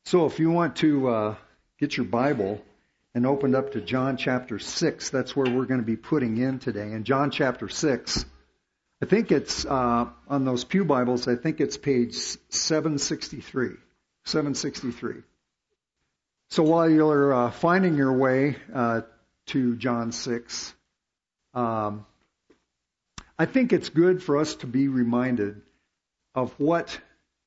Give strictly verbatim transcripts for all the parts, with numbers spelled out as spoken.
So if you want to uh, get your Bible and open up to John chapter six, that's where we're going to be putting in today. In John chapter six, I think it's uh, on those pew Bibles, I think it's page seven sixty-three. seven sixty-three. So while you're uh, finding your way uh, to John six, um, I think it's good for us to be reminded of what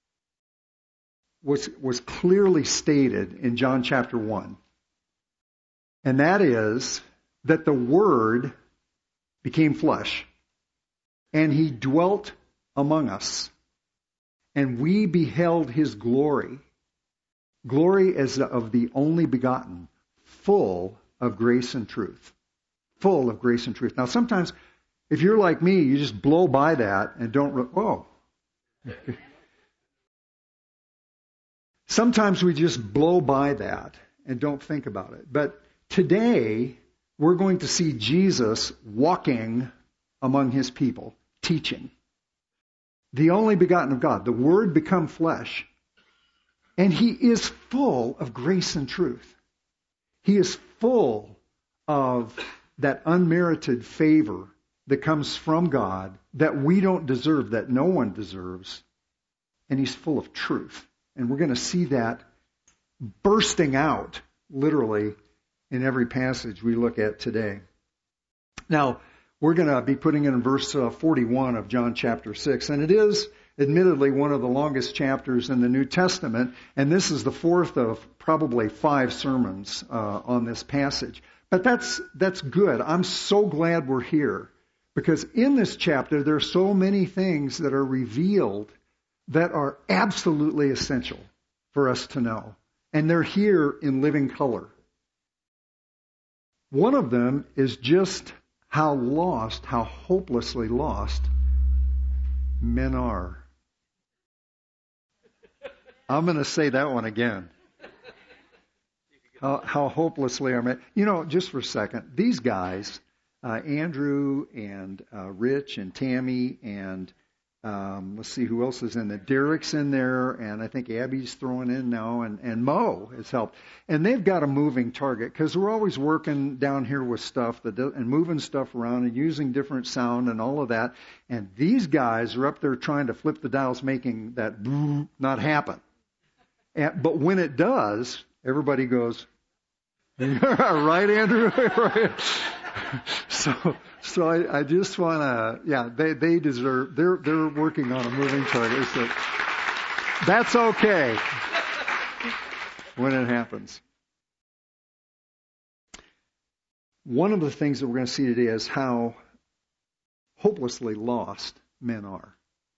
was was clearly stated in John chapter one. And that is that the Word became flesh, and He dwelt among us, and we beheld His glory, glory as of the only begotten, full of grace and truth. Full of grace and truth. Now sometimes, if you're like me, you just blow by that and don't, re- whoa. Sometimes we just blow by that and don't think about it. But today, we're going to see Jesus walking among His people, teaching. The only begotten of God, the Word become flesh. And He is full of grace and truth. He is full of that unmerited favor that comes from God that we don't deserve, that no one deserves. And He's full of truth. And we're going to see that bursting out, literally, in every passage we look at today. Now, we're going to be putting it in verse uh, forty-one of John chapter six. And it is, admittedly, one of the longest chapters in the New Testament. And this is the fourth of probably five sermons uh, on this passage. But that's that's good. I'm so glad we're here. Because in this chapter, there are so many things that are revealed that are absolutely essential for us to know. And they're here in living color. One of them is just how lost, how hopelessly lost men are. I'm going to say that one again. How, how hopelessly are men. You know, just for a second, these guys, uh, Andrew and uh, Rich and Tammy and Um, let's see who else is in there. Derek's in there, and I think Abby's throwing in now, and, and Mo has helped. And they've got a moving target because we're always working down here with stuff that do, and moving stuff around and using different sound and all of that. And these guys are up there trying to flip the dials, making that not happen. And, but when it does, everybody goes, right, Andrew? Right. So, so I, I just want to, yeah, they, they deserve, they're, they're working on a moving target. So that's okay when it happens. One of the things that we're going to see today is how hopelessly lost men are.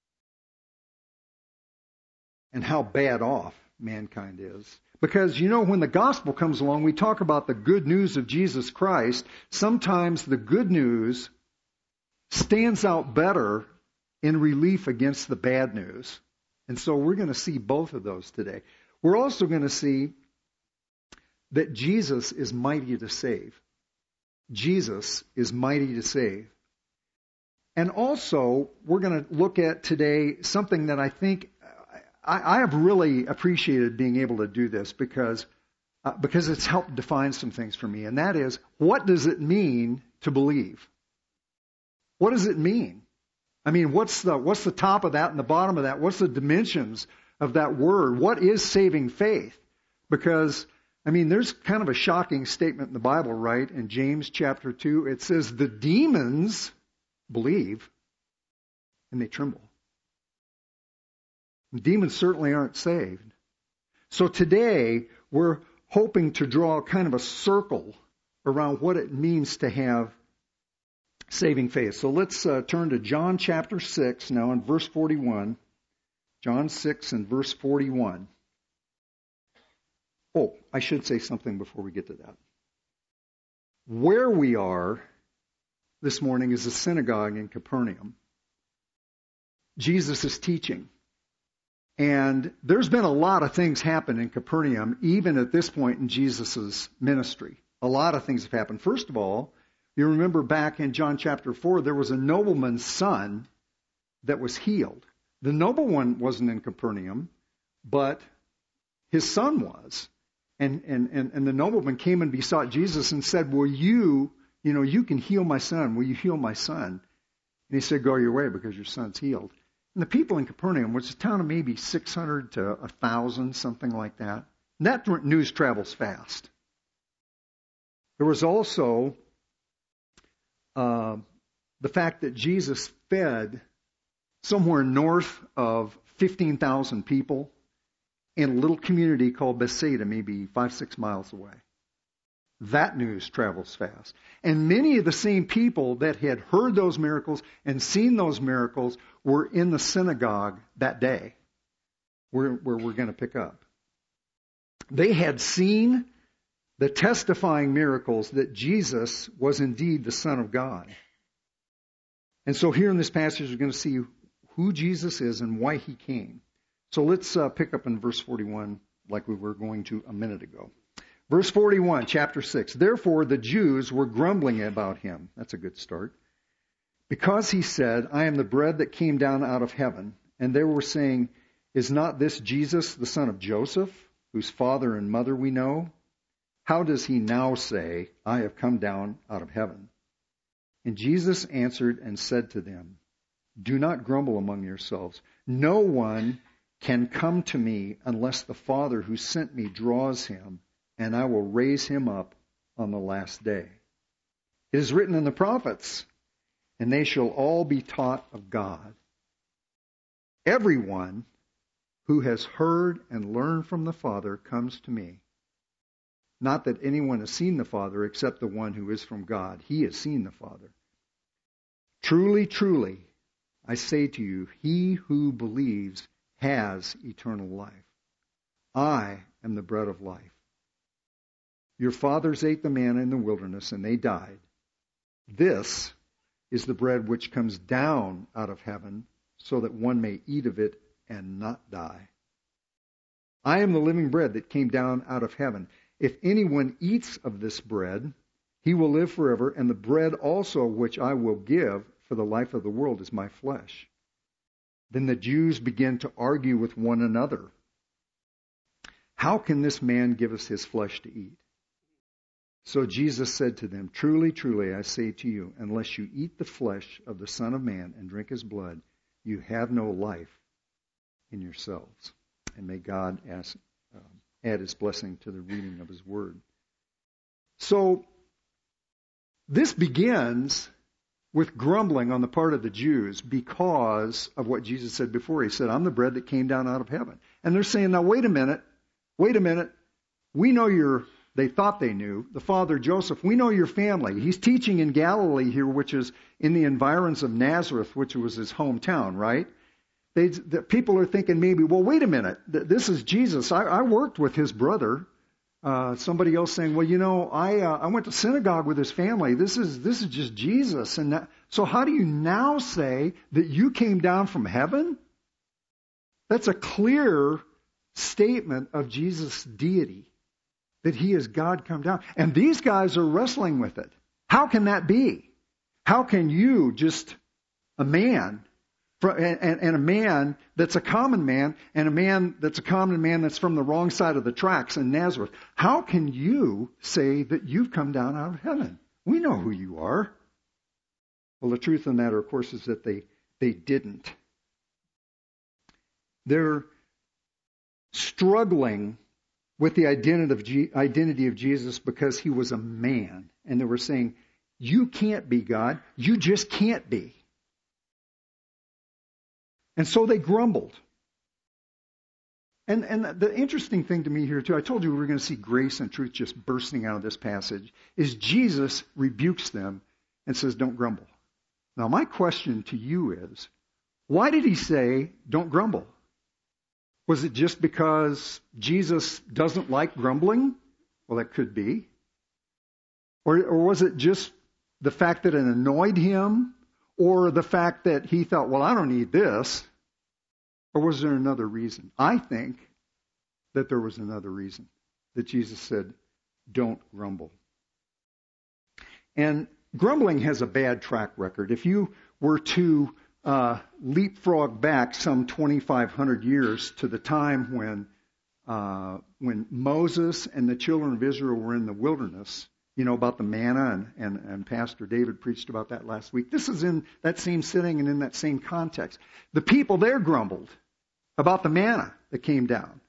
And how bad off mankind is. Because, you know, when the gospel comes along, we talk about the good news of Jesus Christ. Sometimes the good news stands out better in relief against the bad news. And so we're going to see both of those today. We're also going to see that Jesus is mighty to save. Jesus is mighty to save. And also, we're going to look at today something that I think I, I have really appreciated being able to do this because uh, because it's helped define some things for me. And that is, what does it mean to believe? What does it mean? I mean, what's the what's the top of that and the bottom of that? What's the dimensions of that word? What is saving faith? Because, I mean, there's kind of a shocking statement in the Bible, right? In James chapter two, it says, the demons believe and they tremble. Demons certainly aren't saved. So today, we're hoping to draw kind of a circle around what it means to have saving faith. So let's uh, turn to John chapter six now in verse forty-one. John six and verse forty-one. Oh, I should say something before we get to that. Where we are this morning is a synagogue in Capernaum. Jesus is teaching. And there's been a lot of things happen in Capernaum, even at this point in Jesus' ministry. A lot of things have happened. First of all, you remember back in John chapter four, there was a nobleman's son that was healed. The nobleman wasn't in Capernaum, but his son was. And, and, and, and the nobleman came and besought Jesus and said, will you, you know, you can heal my son. Will you heal my son? And he said, go your way because your son's healed. And the people in Capernaum, which is a town of maybe six hundred to one thousand, something like that, and that news travels fast. There was also uh, the fact that Jesus fed somewhere north of fifteen thousand people in a little community called Bethsaida, maybe five, six miles away. That news travels fast. And many of the same people that had heard those miracles and seen those miracles were in the synagogue that day, where, where we're going to pick up. They had seen the testifying miracles that Jesus was indeed the Son of God. And so here in this passage, we're going to see who Jesus is and why he came. So let's uh, pick up in verse forty-one like we were going to a minute ago. Verse forty-one, chapter six. Therefore the Jews were grumbling about him. That's a good start. Because he said, I am the bread that came down out of heaven. And they were saying, is not this Jesus, the son of Joseph, whose father and mother we know? How does he now say, I have come down out of heaven? And Jesus answered and said to them, do not grumble among yourselves. No one can come to me unless the Father who sent me draws him, and I will raise him up on the last day. It is written in the prophets, and they shall all be taught of God. Everyone who has heard and learned from the Father comes to me. Not that anyone has seen the Father except the one who is from God. He has seen the Father. Truly, truly, I say to you, he who believes has eternal life. I am the bread of life. Your fathers ate the manna in the wilderness, and they died. This is the bread which comes down out of heaven, so that one may eat of it and not die. I am the living bread that came down out of heaven. If anyone eats of this bread, he will live forever, and the bread also which I will give for the life of the world is my flesh. Then the Jews began to argue with one another. How can this man give us his flesh to eat? So Jesus said to them, truly, truly, I say to you, unless you eat the flesh of the Son of Man and drink his blood, you have no life in yourselves. And may God ask, uh, add his blessing to the reading of his word. So this begins with grumbling on the part of the Jews because of what Jesus said before. He said, I'm the bread that came down out of heaven. And they're saying, now wait a minute, wait a minute. We know you're, they thought they knew, the father Joseph, we know your family. He's teaching in Galilee here, which is in the environs of Nazareth, which was his hometown, right? They, the people are thinking maybe, well, wait a minute, this is Jesus. I, I worked with his brother. Uh, somebody else saying, well, you know, I uh, I went to synagogue with his family. This is this is just Jesus. And that, so how do you now say that you came down from heaven? That's a clear statement of Jesus' deity, that he is God come down. And these guys are wrestling with it. How can that be? How can you, just a man, and, and a man that's a common man, and a man that's a common man that's from the wrong side of the tracks in Nazareth, how can you say that you've come down out of heaven? We know who you are. Well, the truth of the matter, of course, is that they, they didn't. They're struggling with the identity of Jesus because he was a man. And they were saying, you can't be God. You just can't be. And so they grumbled. And, and the interesting thing to me here, too, I told you we were going to see grace and truth just bursting out of this passage, is Jesus rebukes them and says, don't grumble. Now, my question to you is, why did he say, don't grumble? Was it just because Jesus doesn't like grumbling? Well, that could be. Or, or was it just the fact that it annoyed him? Or the fact that he thought, well, I don't need this? Or was there another reason? I think that there was another reason that Jesus said, don't grumble. And grumbling has a bad track record. If you were to uh, leapfrog back some twenty-five hundred years to the time when uh, when Moses and the children of Israel were in the wilderness, you know, about the manna, and, and, and Pastor David preached about that last week. This is in that same sitting and in that same context. The people there grumbled about the manna that came down.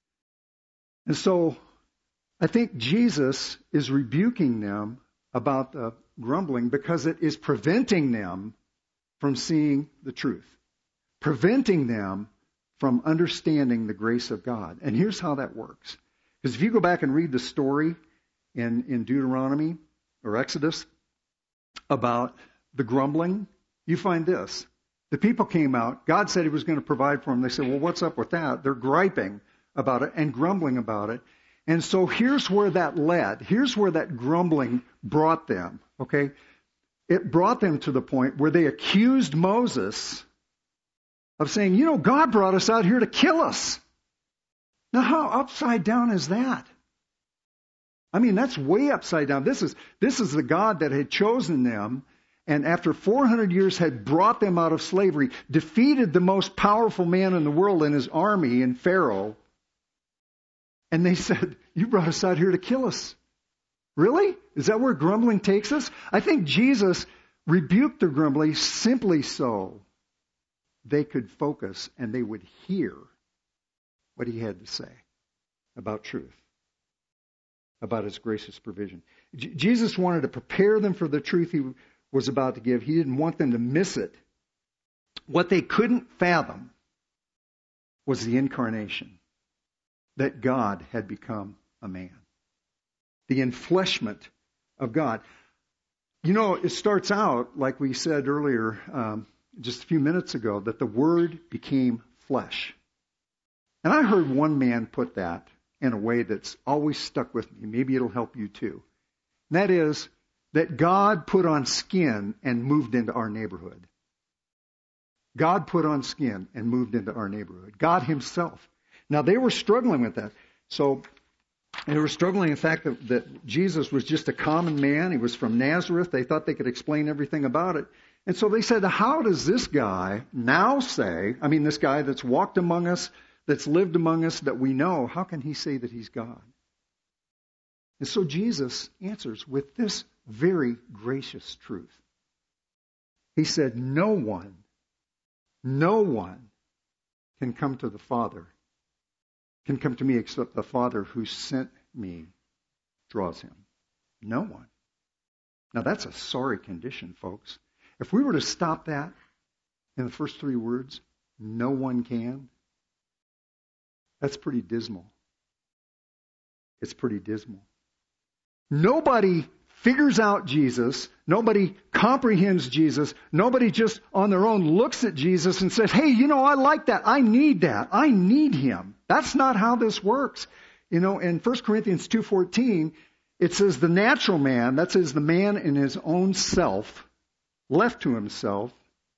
And so I think Jesus is rebuking them about the grumbling because it is preventing them from seeing the truth, preventing them from understanding the grace of God. And here's how that works. Because if you go back and read the story in, in Deuteronomy or Exodus about the grumbling, you find this. The people came out. God said he was going to provide for them. They said, well, what's up with that? They're griping about it and grumbling about it. And so here's where that led. Here's where that grumbling brought them. Okay? It brought them to the point where they accused Moses of saying, you know, God brought us out here to kill us. Now, how upside down is that? I mean, that's way upside down. This is, this is the God that had chosen them, and after four hundred years had brought them out of slavery, defeated the most powerful man in the world in his army, in Pharaoh. And they said, you brought us out here to kill us. Really? Is that where grumbling takes us? I think Jesus rebuked their grumbling simply so they could focus and they would hear what he had to say about truth, about his gracious provision. J- Jesus wanted to prepare them for the truth he was about to give. He didn't want them to miss it. What they couldn't fathom was the incarnation, that God had become a man. The enfleshment of God. You know, it starts out, like we said earlier, um, just a few minutes ago, that the Word became flesh. And I heard one man put that in a way that's always stuck with me. Maybe it'll help you too. And that is that God put on skin and moved into our neighborhood. God put on skin and moved into our neighborhood. God himself. Now, they were struggling with that. So they were struggling, in fact, that, that Jesus was just a common man. He was from Nazareth. They thought they could explain everything about it. And so they said, how does this guy now say, I mean, this guy that's walked among us, that's lived among us, that we know, how can he say that he's God? And so Jesus answers with this very gracious truth. He said, no one, no one can come to the Father, can come to me except the Father who sent me draws him. No one. Now that's a sorry condition, folks. If we were to stop that in the first three words, no one can, that's pretty dismal. It's pretty dismal. Nobody figures out Jesus. Nobody comprehends Jesus. Nobody just on their own looks at Jesus and says, hey, you know, I like that. I need that. I need him. That's not how this works. You know, in First Corinthians two fourteen, it says the natural man, that says the man in his own self, left to himself,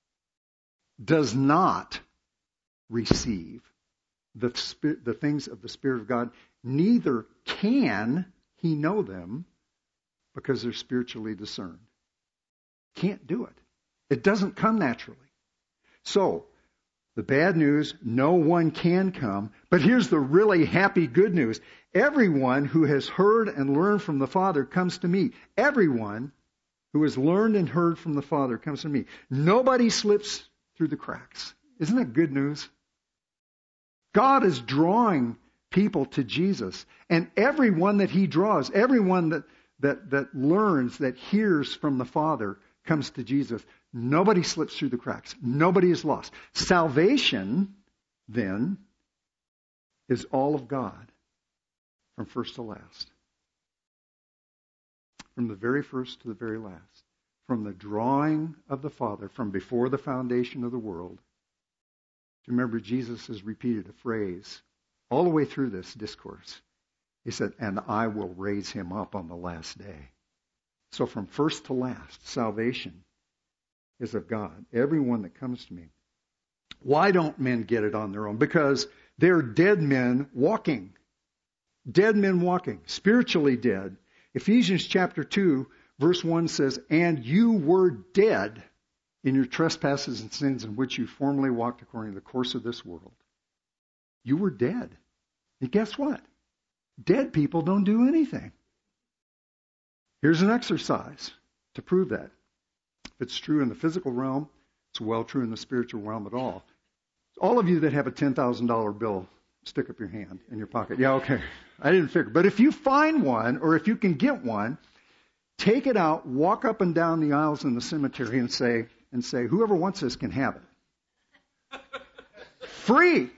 does not receive the, spirit, the things of the Spirit of God, neither can he know them because they're spiritually discerned. Can't do it. It doesn't come naturally. So, the bad news, no one can come. But here's the really happy good news. Everyone who has heard and learned from the Father comes to me. Everyone who has learned and heard from the Father comes to me. Nobody slips through the cracks. Isn't that good news? God is drawing people to Jesus. And everyone that he draws, everyone that, that, that learns, that hears from the Father, comes to Jesus. Nobody slips through the cracks. Nobody is lost. Salvation, then, is all of God from first to last. From the very first to the very last. From the drawing of the Father, from before the foundation of the world. Remember, Jesus has repeated a phrase all the way through this discourse. He said, and I will raise him up on the last day. So from first to last, salvation is of God. Everyone that comes to me. Why don't men get it on their own? Because they're dead men walking. Dead men walking. Spiritually dead. Ephesians chapter two, verse one says, and you were dead in your trespasses and sins in which you formerly walked according to the course of this world. You were dead. And guess what? Dead people don't do anything. Here's an exercise to prove that. If it's true in the physical realm, it's well true in the spiritual realm at all. All of you that have a ten thousand dollars bill, stick up your hand in your pocket. Yeah, okay. I didn't figure. But if you find one, or if you can get one, take it out, walk up and down the aisles in the cemetery and say, and say, whoever wants this can have it. Free.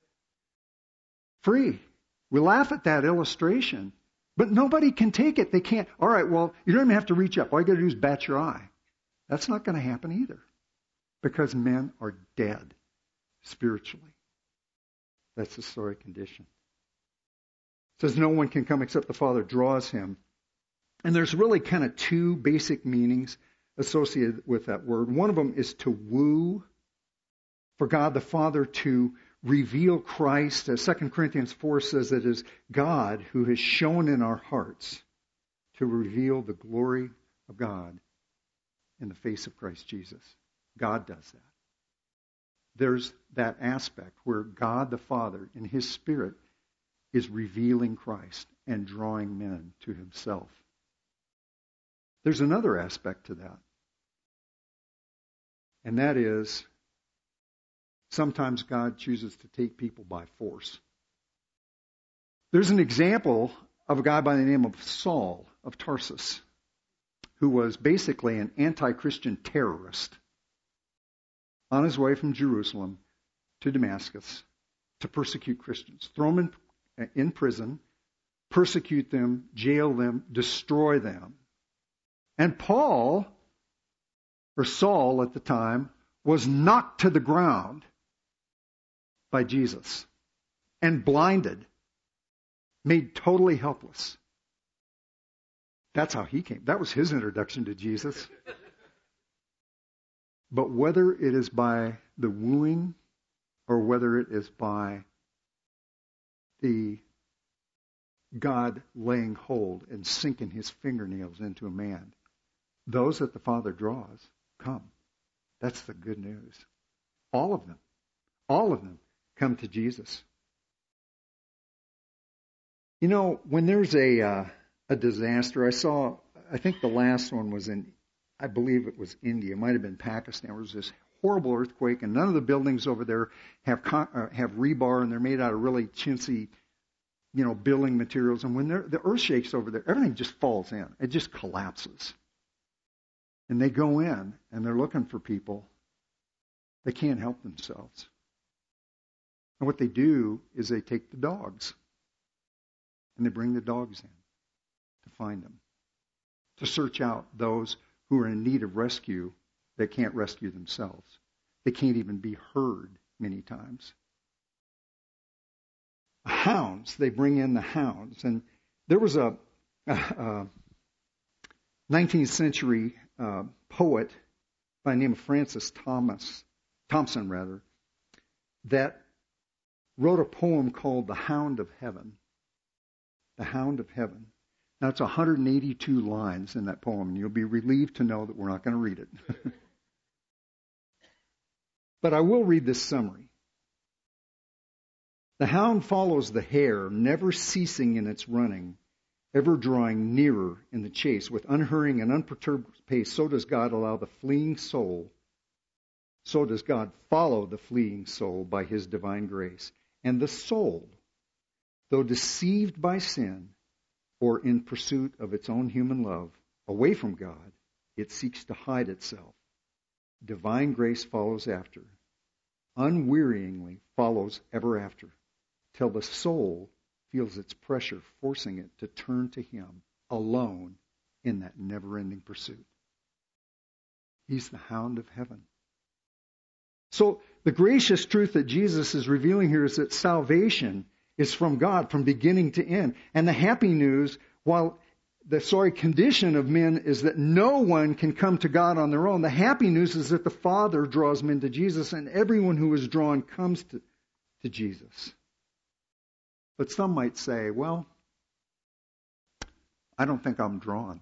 Free. We laugh at that illustration, but nobody can take it. They can't. All right, well, you don't even have to reach up. All you got to do is bat your eye. That's not going to happen either, because men are dead spiritually. That's the sorry condition. It says no one can come except the Father draws him. And there's really kind of two basic meanings associated with that word. One of them is to woo, for God the Father to reveal Christ. As Second Corinthians four says, it is God who has shown in our hearts to reveal the glory of God in the face of Christ Jesus. God does that. There's that aspect where God the Father, in His Spirit, is revealing Christ and drawing men to Himself. There's another aspect to that. And that is, sometimes God chooses to take people by force. There's an example of a guy by the name of Saul of Tarsus, who was basically an anti-Christian terrorist on his way from Jerusalem to Damascus to persecute Christians. Throw them in, in prison, persecute them, jail them, destroy them. And Paul, or Saul at the time, was knocked to the ground by Jesus and blinded, made totally helpless. That's how he came. That was his introduction to Jesus. But whether it is by the wooing or whether it is by the God laying hold and sinking His fingernails into a man, those that the Father draws come. That's the good news. All of them. All of them come to Jesus. You know, when there's a uh, a disaster, I saw, I think the last one was in, I believe it was India. It might have been Pakistan. There was this horrible earthquake, and none of the buildings over there have con- uh, have rebar, and they're made out of really chintzy, you know, building materials. And when the earth shakes over there, everything just falls in. It just collapses. And they go in, and they're looking for people. They can't help themselves. And what they do is they take the dogs, and they bring the dogs in to find them, to search out those who are in need of rescue that can't rescue themselves. They can't even be heard many times. Hounds, they bring in the hounds. And there was a, a, a nineteenth century uh, poet by the name of Francis Thomas, Thompson, rather, that wrote a poem called The Hound of Heaven. The Hound of Heaven. Now, it's one hundred eighty-two lines in that poem, and you'll be relieved to know that we're not going to read it. But I will read this summary. The hound follows the hare, never ceasing in its running, ever drawing nearer in the chase. With unhurrying and unperturbed pace, so does God allow the fleeing soul, so does God follow the fleeing soul by His divine grace. And the soul, though deceived by sin, or in pursuit of its own human love, away from God, it seeks to hide itself. Divine grace follows after, unwearyingly follows ever after, till the soul feels its pressure forcing it to turn to Him alone in that never-ending pursuit. He's the hound of heaven. So the gracious truth that Jesus is revealing here is that salvation is from God from beginning to end. And the happy news, while the sorry condition of men is that no one can come to God on their own, the happy news is that the Father draws men to Jesus, and everyone who is drawn comes to, to Jesus. But some might say, well, I don't think I'm drawn.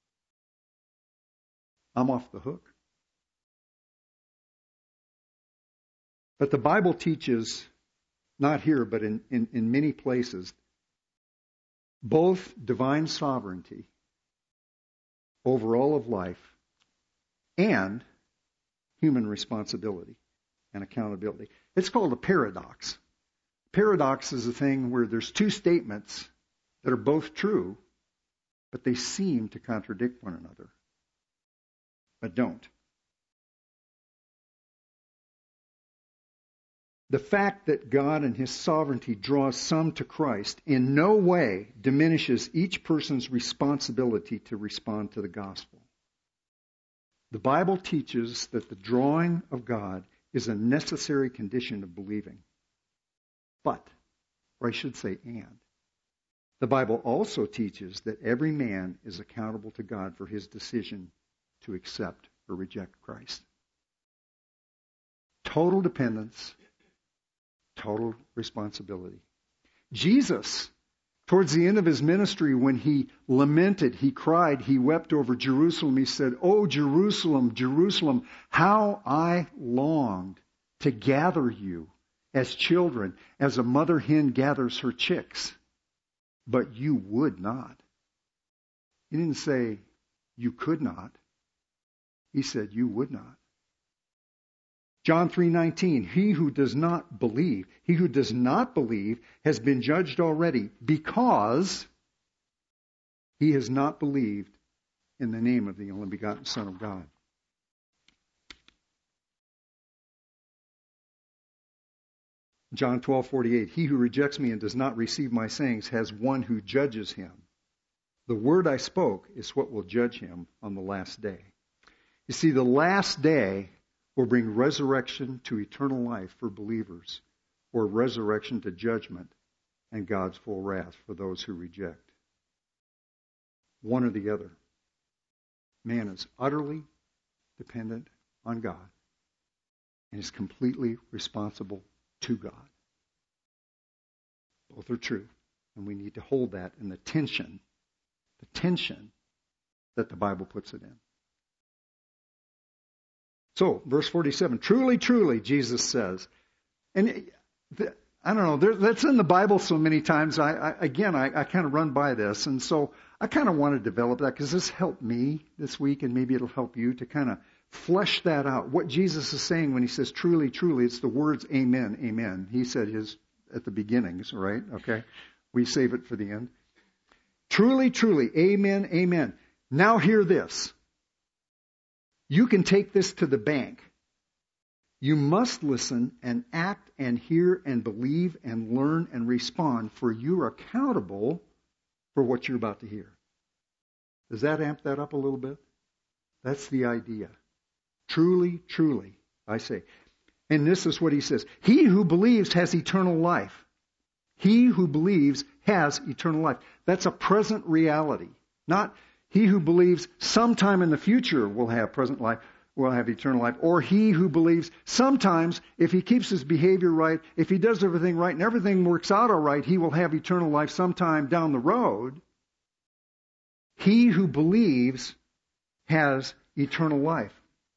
I'm off the hook. But the Bible teaches not here, but in, in, in many places, both divine sovereignty over all of life and human responsibility and accountability. It's called a paradox. Paradox is a thing where there's two statements that are both true, but they seem to contradict one another, but don't. The fact that God in His sovereignty draws some to Christ in no way diminishes each person's responsibility to respond to the gospel. The Bible teaches that the drawing of God is a necessary condition of believing. But, or I should say and, the Bible also teaches that every man is accountable to God for his decision to accept or reject Christ. Total dependence, total responsibility. Jesus, towards the end of His ministry, when He lamented, He cried, He wept over Jerusalem, He said, "Oh, Jerusalem, Jerusalem, how I longed to gather you as children, as a mother hen gathers her chicks. But you would not." He didn't say you could not. He said you would not. John three nineteen, he who does not believe, he who does not believe has been judged already because he has not believed in the name of the only begotten Son of God. John twelve forty-eight, he who rejects me and does not receive my sayings has one who judges him. The word I spoke is what will judge him on the last day. You see, the last day will bring resurrection to eternal life for believers, or resurrection to judgment and God's full wrath for those who reject. One or the other. Man is utterly dependent on God and is completely responsible to God. Both are true, and we need to hold that in the tension, the tension that the Bible puts it in. So, verse forty-seven, truly, truly, Jesus says, and the, I don't know, there, that's in the Bible so many times, I, I again, I, I kind of run by this, and so I kind of want to develop that because this helped me this week, and maybe it'll help you to kind of flesh that out. What Jesus is saying when He says truly, truly, it's the words amen, amen. He said his at the beginnings, right? Okay? We save it for the end. Truly, truly, amen, amen. Now hear this. You can take this to the bank. You must listen and act and hear and believe and learn and respond, for you are accountable for what you're about to hear. Does that amp that up a little bit? That's the idea. Truly, truly, I say. And this is what He says. He who believes has eternal life. He who believes has eternal life. That's a present reality. Not he who believes sometime in the future will have present life, will have eternal life. Or he who believes sometimes, if he keeps his behavior right, if he does everything right and everything works out all right, he will have eternal life sometime down the road. He who believes has eternal life.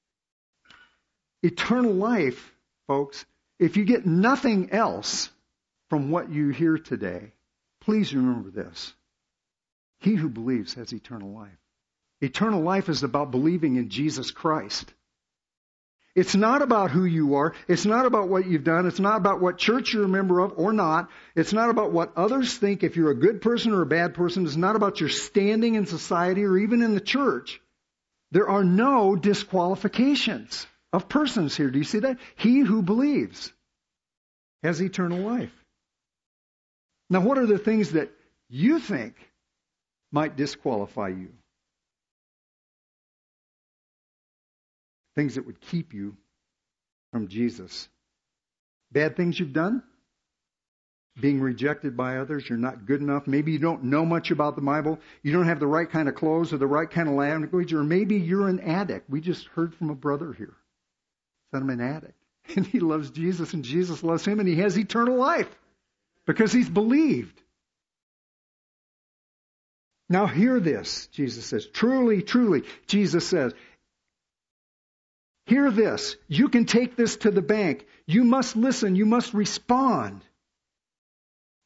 Eternal life, folks, if you get nothing else from what you hear today, please remember this. He who believes has eternal life. Eternal life is about believing in Jesus Christ. It's not about who you are. It's not about what you've done. It's not about what church you're a member of or not. It's not about what others think if you're a good person or a bad person. It's not about your standing in society or even in the church. There are no disqualifications of persons here. Do you see that? He who believes has eternal life. Now, what are the things that you think might disqualify you? Things that would keep you from Jesus. Bad things you've done? Being rejected by others. You're not good enough. Maybe you don't know much about the Bible. You don't have the right kind of clothes or the right kind of language. Or maybe you're an addict. We just heard from a brother here. Said I'm an addict. And he loves Jesus and Jesus loves him and he has eternal life because he's believed. Now hear this, Jesus says. Truly, truly, Jesus says, hear this. You can take this to the bank. You must listen. You must respond.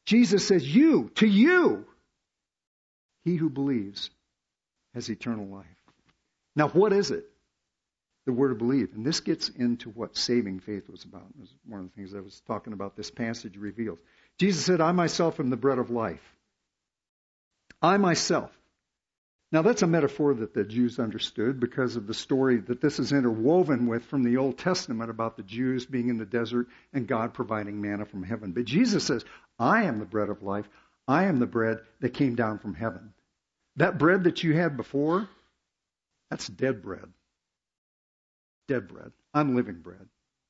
Jesus says, you, to you, he who believes has eternal life. Now, what is it? The word to believe. And this gets into what saving faith was about. It was one of the things I was talking about this passage reveals. Jesus said, I myself am the bread of life. I myself. Now, that's a metaphor that the Jews understood because of the story that this is interwoven with from the Old Testament about the Jews being in the desert and God providing manna from heaven. But Jesus says, I am the bread of life. I am the bread that came down from heaven. That bread that you had before, that's dead bread. Dead bread. I'm living bread.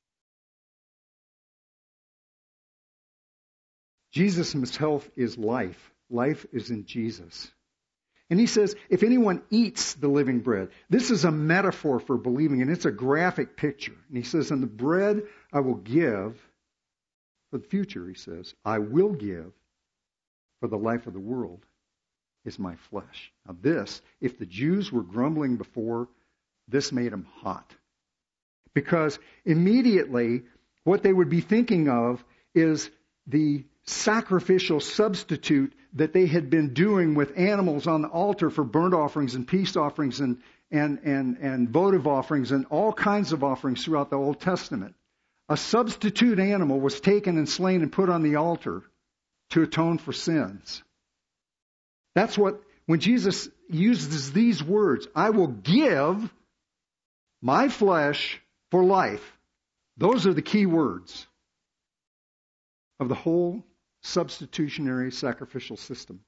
Jesus himself is life. Life is in Jesus. And he says, if anyone eats the living bread, this is a metaphor for believing, and it's a graphic picture. And he says, and the bread I will give for the future, he says, I will give for the life of the world is my flesh. Now this, if the Jews were grumbling before, this made them hot. Because immediately what they would be thinking of is the sacrificial substitute that they had been doing with animals on the altar for burnt offerings and peace offerings and, and, and, and votive offerings and all kinds of offerings throughout the Old Testament. A substitute animal was taken and slain and put on the altar to atone for sins. That's what, when Jesus uses these words, I will give my flesh for life. Those are the key words of the whole substitutionary sacrificial system.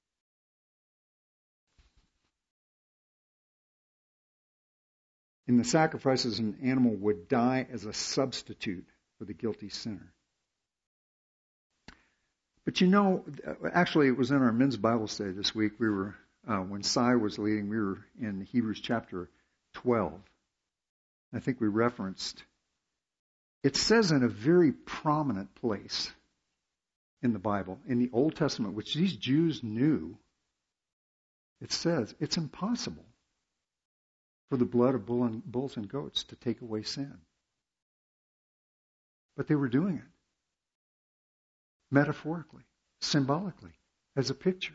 In the sacrifices, an animal would die as a substitute for the guilty sinner. But you know, actually it was in our men's Bible study this week, we were, uh, when Cy was leading, we were in Hebrews chapter twelve. I think we referenced, it says in a very prominent place in the Bible, in the Old Testament, which these Jews knew, it says it's impossible for the blood of bull and, bulls and goats to take away sin. But they were doing it. Metaphorically, symbolically, as a picture.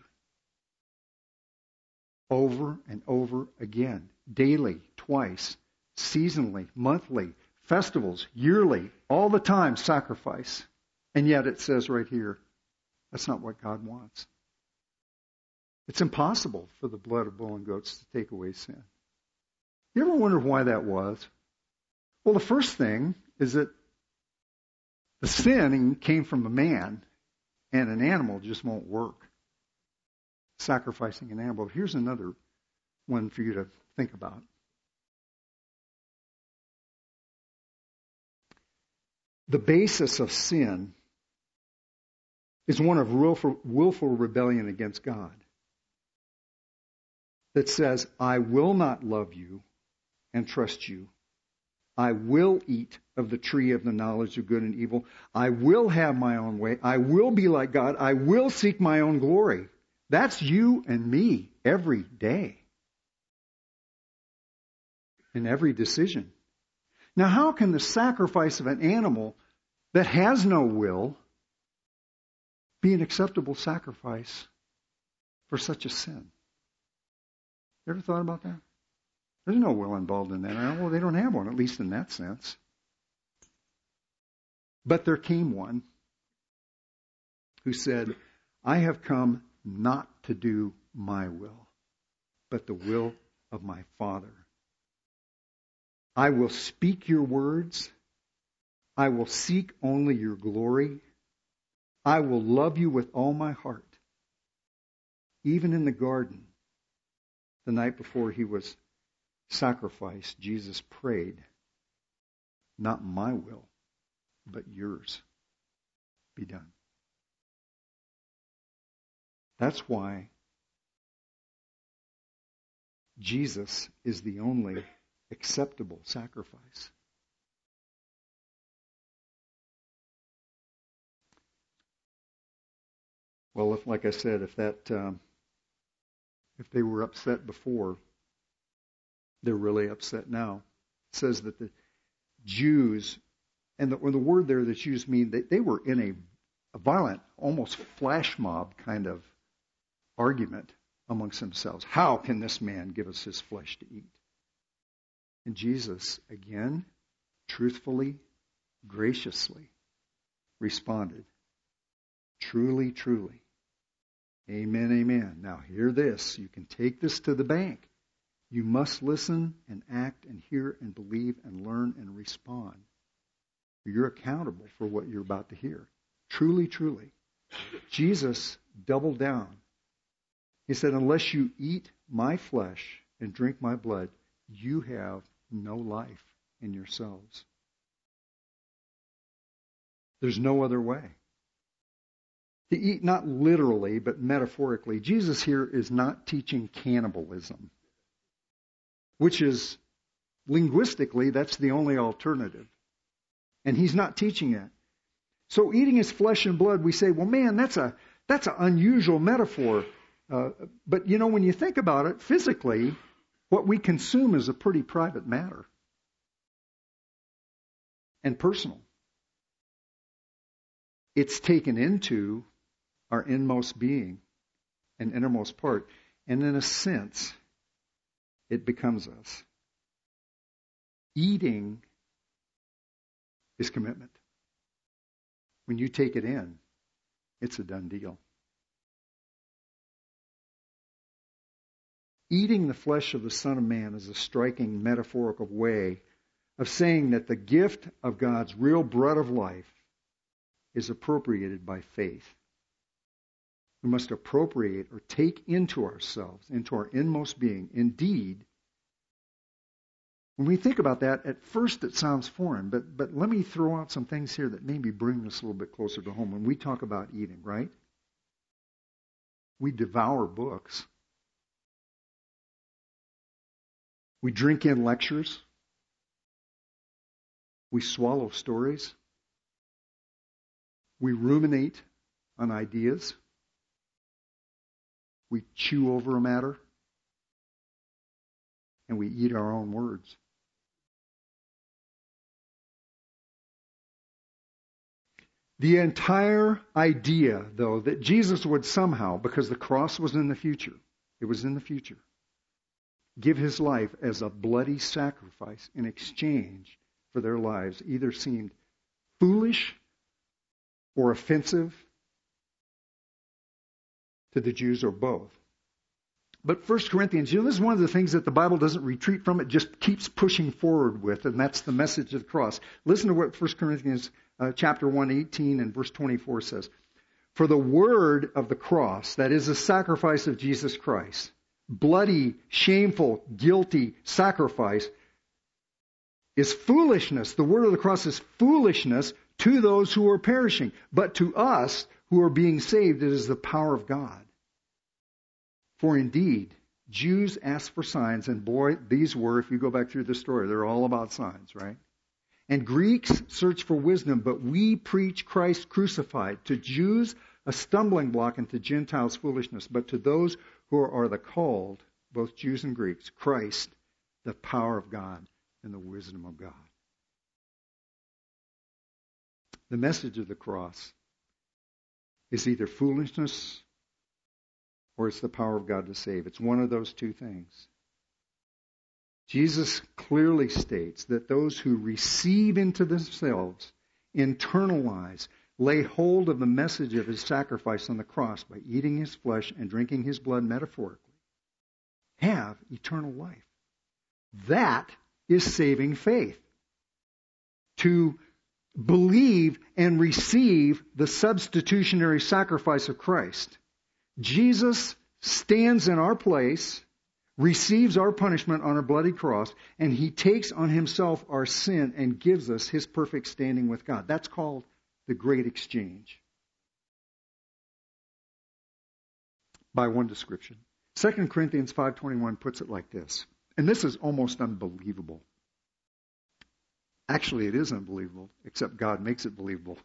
Over and over again, daily, twice, seasonally, monthly, festivals, yearly, all the time sacrifice. And yet it says right here, that's not what God wants. It's impossible for the blood of bull and goats to take away sin. You ever wonder why that was? Well, the first thing is that the sin came from a man, and an animal just won't work. Sacrificing an animal. Here's another one for you to think about. The basis of sin is one of willful, willful rebellion against God. That says, I will not love you and trust you. I will eat of the tree of the knowledge of good and evil. I will have my own way. I will be like God. I will seek my own glory. That's you and me every day. In every decision. Now, how can the sacrifice of an animal that has no will be an acceptable sacrifice for such a sin? You ever thought about that? There's no will involved in that. Well, they don't have one, at least in that sense. But there came one who said, I have come not to do my will, but the will of my Father. I will speak your words. I will seek only your glory. I will love you with all my heart. Even in the garden, the night before he was sacrificed, Jesus prayed, not my will, but yours be done. That's why Jesus is the only acceptable sacrifice. Well, if, like I said, if that, um, if they were upset before, they're really upset now. It says that the Jews, and the, or the word there that's used mean that they were in a a violent, almost flash mob kind of argument amongst themselves. How can this man give us his flesh to eat? And Jesus, again, truthfully, graciously responded, truly, truly. Amen, amen. Now hear this. You can take this to the bank. You must listen and act and hear and believe and learn and respond. You're accountable for what you're about to hear. Truly, truly. Jesus doubled down. He said, unless you eat my flesh and drink my blood, you have no life in yourselves. There's no other way. To eat not literally, but metaphorically. Jesus here is not teaching cannibalism, which is, linguistically, that's the only alternative. And he's not teaching that. So eating his flesh and blood, we say, well, man, that's a that's an unusual metaphor. Uh, but, you know, when you think about it, physically, what we consume is a pretty private matter and personal. It's taken into our inmost being and innermost part. And in a sense, it becomes us. Eating is commitment. When you take it in, it's a done deal. Eating the flesh of the Son of Man is a striking metaphorical way of saying that the gift of God's real bread of life is appropriated by faith. We must appropriate or take into ourselves, into our inmost being. Indeed, when we think about that, at first it sounds foreign, but, but let me throw out some things here that maybe bring this a little bit closer to home. When we talk about eating, right? We devour books. We drink in lectures. We swallow stories. We ruminate on ideas. We chew over a matter. And we eat our own words. The entire idea, though, that Jesus would somehow, because the cross was in the future, it was in the future, give his life as a bloody sacrifice in exchange for their lives either seemed foolish or offensive to the Jews, or both. But First Corinthians, you know, this is one of the things that the Bible doesn't retreat from. It just keeps pushing forward with, and that's the message of the cross. Listen to what First Corinthians uh, chapter one, eighteen and verse twenty-four says. For the word of the cross, that is the sacrifice of Jesus Christ, bloody, shameful, guilty sacrifice, is foolishness. The word of the cross is foolishness to those who are perishing. But to us who are being saved, it is the power of God. For indeed, Jews asked for signs, and boy, these were, if you go back through the story, they're all about signs, right? And Greeks search for wisdom, but we preach Christ crucified. To Jews, a stumbling block, and to Gentiles, foolishness. But to those who are the called, both Jews and Greeks, Christ, the power of God and the wisdom of God. The message of the cross is either foolishness or it's the power of God to save. It's one of those two things. Jesus clearly states that those who receive into themselves, internalize, lay hold of the message of his sacrifice on the cross by eating his flesh and drinking his blood metaphorically, have eternal life. That is saving faith. To believe and receive the substitutionary sacrifice of Christ. Jesus stands in our place, receives our punishment on a bloody cross, and he takes on himself our sin and gives us his perfect standing with God. That's called the great exchange. By one description. Second Corinthians five twenty-one puts it like this. And this is almost unbelievable. Actually, it is unbelievable, except God makes it believable.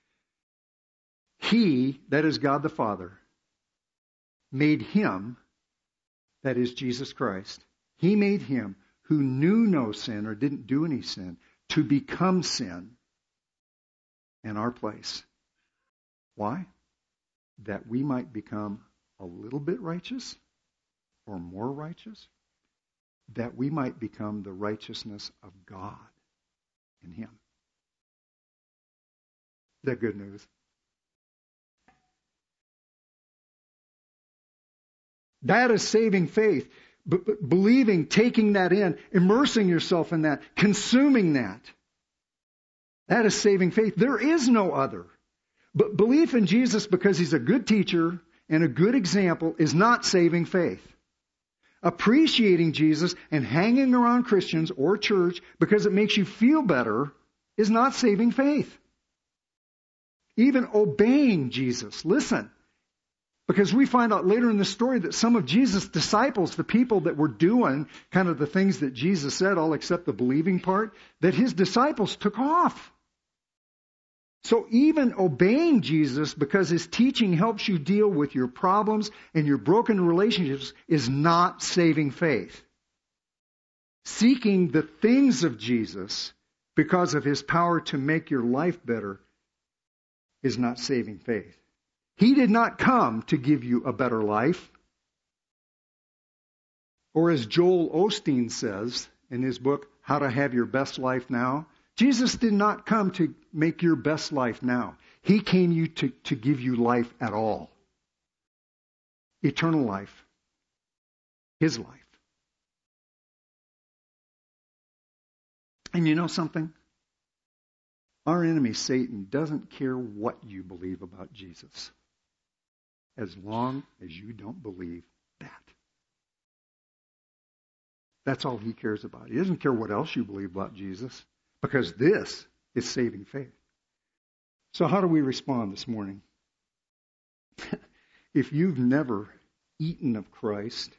He, that is God the Father, made him, that is Jesus Christ, he made him who knew no sin or didn't do any sin to become sin in our place, Why? That we might become a little bit righteous or more righteous, that we might become the righteousness of God in Him. Is that good news? That is saving faith. B- b- believing, taking that in, immersing yourself in that, consuming that. That is saving faith. There is no other. But belief in Jesus because He's a good teacher and a good example is not saving faith. Appreciating Jesus and hanging around Christians or church because it makes you feel better is not saving faith. Even obeying Jesus. Listen. Because we find out later in the story that some of Jesus' disciples, the people that were doing kind of the things that Jesus said, all except the believing part, that His disciples took off. So even obeying Jesus because His teaching helps you deal with your problems and your broken relationships is not saving faith. Seeking the things of Jesus because of His power to make your life better is not saving faith. He did not come to give you a better life. Or as Joel Osteen says in his book, How to Have Your Best Life Now, Jesus did not come to make your best life now. He came you to, to give you life at all. Eternal life. His life. And you know something? Our enemy, Satan, doesn't care what you believe about Jesus, as long as you don't believe that. That's all he cares about. He doesn't care what else you believe about Jesus, because this is saving faith. So how do we respond this morning? If you've never eaten of Christ,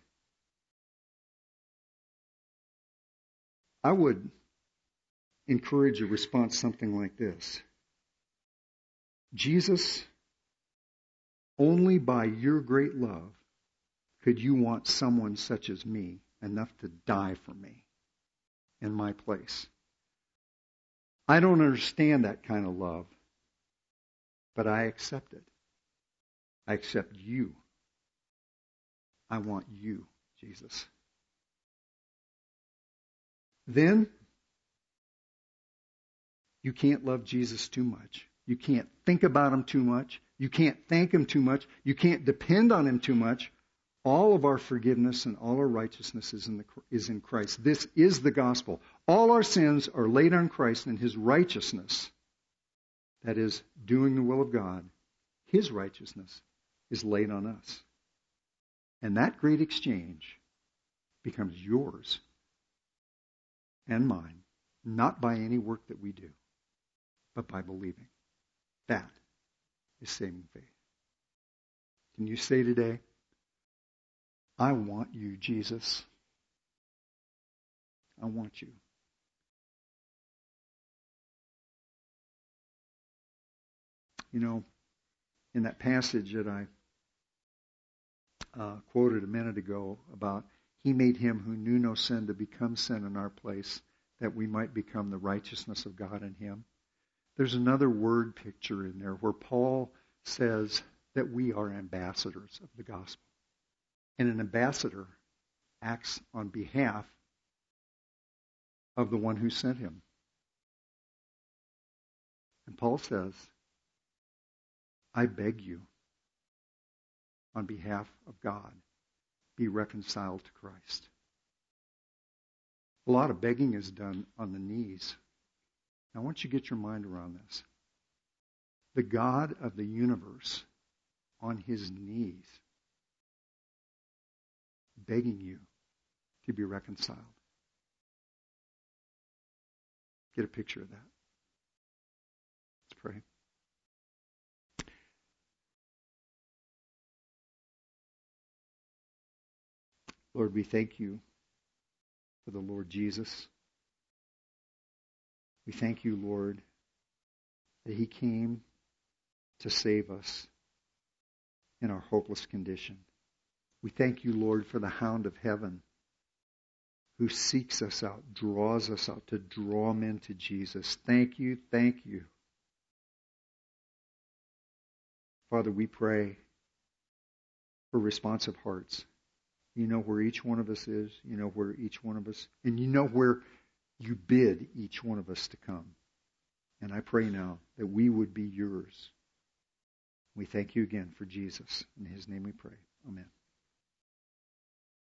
I would encourage a response something like this. Jesus, only by your great love could you want someone such as me enough to die for me in my place. I don't understand that kind of love, but I accept it. I accept you. I want you, Jesus. Then, you can't love Jesus too much. You can't think about Him too much. You can't thank Him too much. You can't depend on Him too much. All of our forgiveness and all our righteousness is in, the, is in Christ. This is the gospel. All our sins are laid on Christ, and His righteousness, that is, doing the will of God, His righteousness is laid on us. And that great exchange becomes yours and mine, not by any work that we do, but by believing. That is saving faith. Can you say today, I want you, Jesus. I want you. You know, in that passage that I uh, quoted a minute ago about He made Him who knew no sin to become sin in our place, that we might become the righteousness of God in Him. There's another word picture in there where Paul says that we are ambassadors of the gospel. And an ambassador acts on behalf of the one who sent him. And Paul says, I beg you, on behalf of God, be reconciled to Christ. A lot of begging is done on the knees. Now, I want you to get your mind around this. The God of the universe on His knees begging you to be reconciled. Get a picture of that. Let's pray. Lord, we thank you for the Lord Jesus. We thank you, Lord, that He came to save us in our hopeless condition. We thank you, Lord, for the hound of heaven who seeks us out, draws us out to draw men to Jesus. Thank you, thank you Father, we pray for responsive hearts. You know where each one of us is. You know where each one of us, and you know where you bid each one of us to come. And I pray now that we would be yours. We thank you again for Jesus. In his name we pray. Amen.